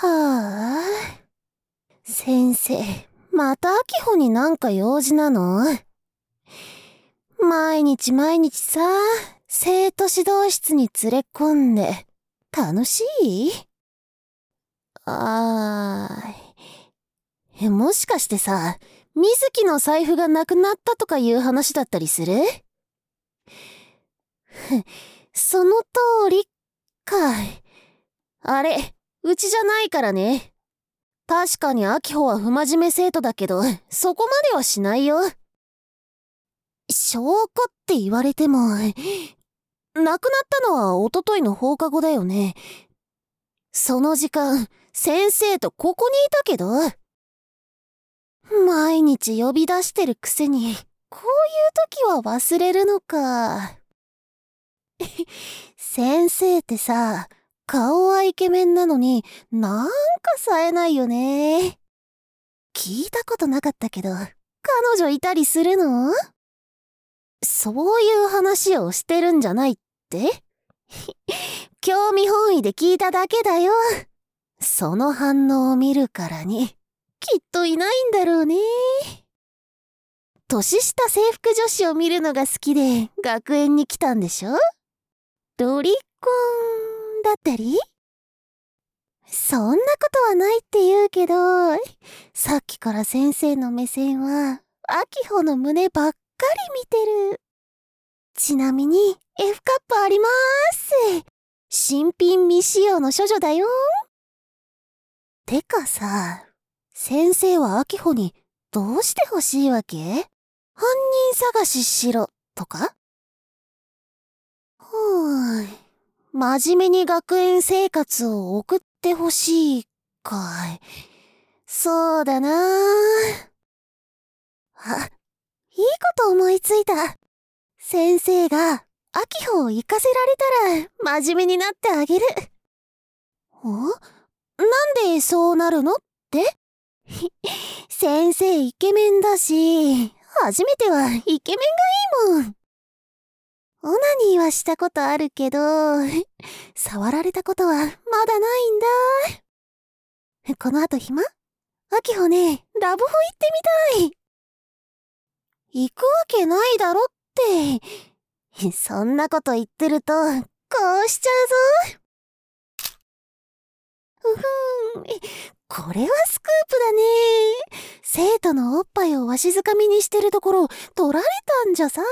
はあ。先生、また秋穂になんか用事なの？毎日さ、生徒指導室に連れ込んで、楽しい？もしかしてさ、水木の財布がなくなったとかいう話だったりする？その通りかい。あれ、うちじゃないからね。確かに秋穂は不真面目生徒だけど、そこまではしないよ。証拠って言われても、亡くなったのは一昨日の放課後だよね。その時間、先生とここにいたけど。毎日呼び出してるくせに、こういう時は忘れるのか。先生ってさ、顔はイケメンなのになんか冴えないよね。聞いたことなかったけど、彼女いたりするの？そういう話をしてるんじゃないって？興味本位で聞いただけだよ。その反応を見るからに、きっといないんだろうね。年下制服女子を見るのが好きで学園に来たんでしょ？ロリコンだったり？そんなことはないって言うけど、さっきから先生の目線は、秋穂の胸ばっかり見てる。ちなみに、F カップありまーす。新品未使用の処女だよ。てかさ、先生は秋穂にどうして欲しいわけ？犯人探ししろ、とか？真面目に学園生活を送ってほしいかい。そうだなあ。いいこと思いついた。先生が秋穂を行かせられたら真面目になってあげる。なんでそうなるのって？先生イケメンだし、初めてはイケメンがいいもん。オナニーはしたことあるけど、触られたことはまだないんだ。この後暇？秋穂ね、ラブホ行ってみたい。行くわけないだろって。そんなこと言ってると、こうしちゃうぞ。これはスクープだね。生徒のおっぱいをわしづかみにしてるところ、撮られたんじゃさ。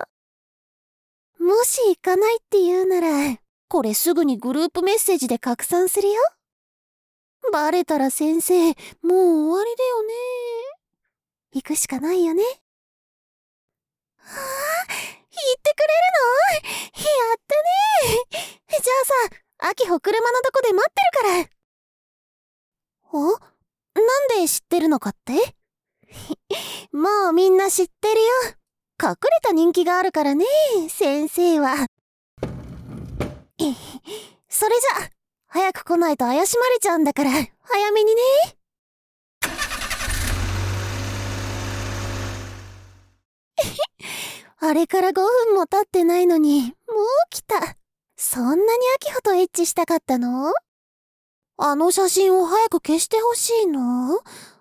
もし行かないって言うなら、これすぐにグループメッセージで拡散するよ。バレたら先生、もう終わりだよね。行くしかないよね。はあ、言ってくれるの？やったね。じゃあさ、秋穂車のとこで待ってるから。なんで知ってるのかって？もうみんな知ってるよ。隠れた人気があるからね、先生は。それじゃ、早く来ないと怪しまれちゃうんだから、早めにね。あれから5分も経ってないのに、もう来た。そんなに秋穂とエッチしたかったの？あの写真を早く消してほしいの？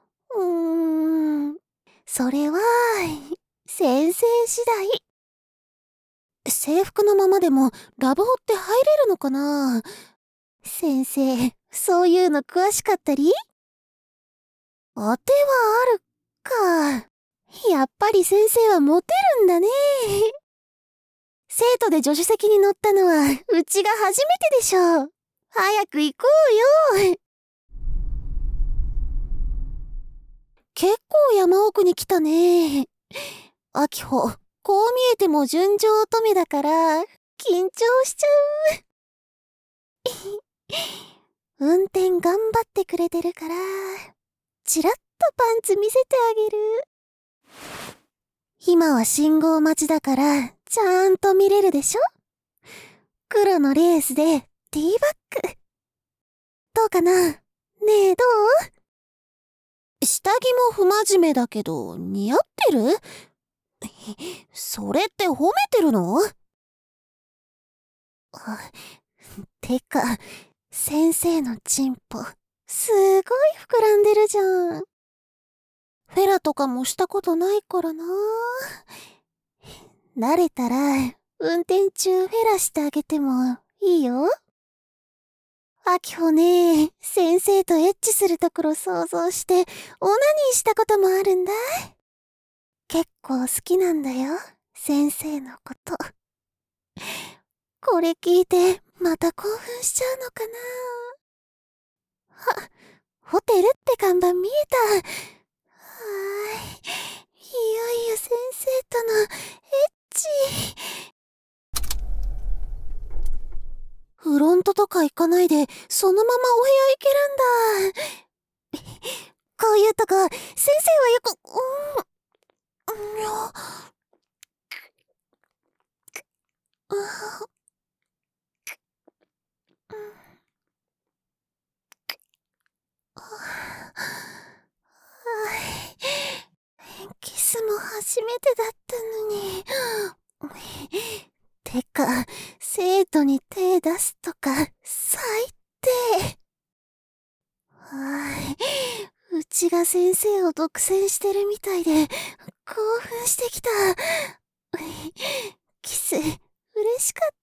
それは、先生次第。制服のままでもラブホって入れるのかな？先生、そういうの詳しかったり？当てはあるか。やっぱり先生はモテるんだね。生徒で助手席に乗ったのはうちが初めてでしょう。早く行こうよ。結構山奥に来たね。秋穂、こう見えても純情乙女だから緊張しちゃう。運転頑張ってくれてるから、チラッとパンツ見せてあげる。今は信号待ちだから、ちゃんと見れるでしょ？黒のレースでティーバッグ。どうかな？ねえ、どう？下着も不真面目だけど、似合ってる？それって褒めてるの？てか、先生のチンポ、 すごい膨らんでるじゃん。フェラとかもしたことないからな。慣れたら、運転中フェラしてあげてもいいよ。あきほね、先生とエッチするところ想像して、オナニーしたこともあるんだ。結構好きなんだよ、先生のこと。これ聞いて、また興奮しちゃうのかな。ホテルって看板見えた。はーい。いよいよ先生とのエッチ。フロントとか行かないで、そのままお部屋行けるんだ。こういうとこ、先生はよく、キスも初めてだったのに。てか、生徒に手出すとか、最低。うちが先生を独占してるみたいで、興奮してきた。キス、嬉しかった。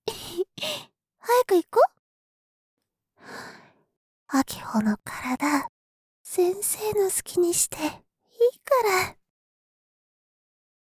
早く行こう。あきほの体、先生の好きにしていいから。